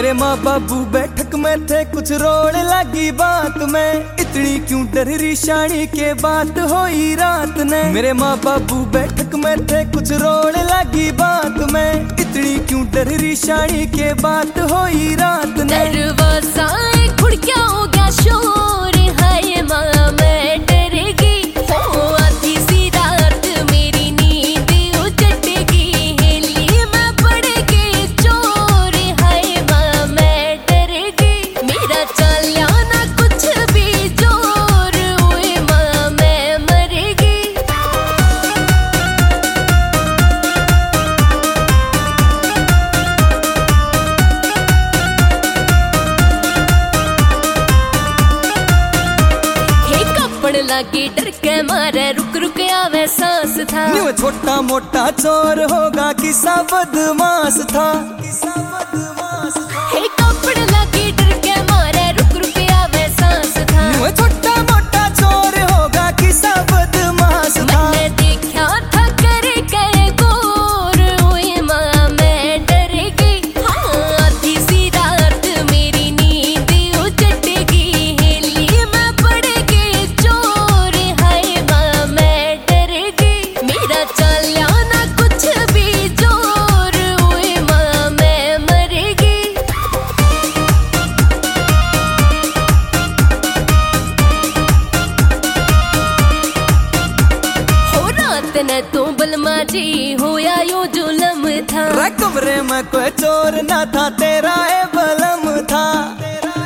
मेरे माँ बाबू बैठक में थे, कुछ रोने लगी बात में, इतनी क्यों डर रही शानी के बात होई रात ने। मेरे माँ बाबू बैठक में थे, कुछ रोने लगी बात में, इतनी क्यों डर रही शानी के बात होई रात ने। दरवाजा खुड़ क्या हो गया शोर, हाय माँ मैं डर गई, हो आधी सी रात मेरी नींद उजड़ेगी, हेली मैं पड़ गई चोर, हाय माँ मैं डर गई, मेरा चलिया ना कुछ भी जोर, ओए माँ मैं मर गई। लागी डर के मारे रुक रुक आवे सांस था, न्यू छोटा मोटा चोर होगा किसा बदमाश था, किसा बदमाश था। हे कपड़ लागी डर के मारे रुक रुक आवे सांस था, न्यू छोटा मोटा चोर होगा किसा बदमाश था। मैंने देखा था करे के गोर, ओए माँ मैं डर गई, हाँ आधी सी रात मेरी नींद उजड़ेगी, हेली मैं पड़ गई चोर, हाय माँ मैं डर गई, मेरा चलिया ना कुछ भी जोर, ओए माँ मैं मर गई। हो रात ने तो बलमा जी होया यो जुलम था, कमरे में कोई चोर ना था, तेरा है बलम था, तेरा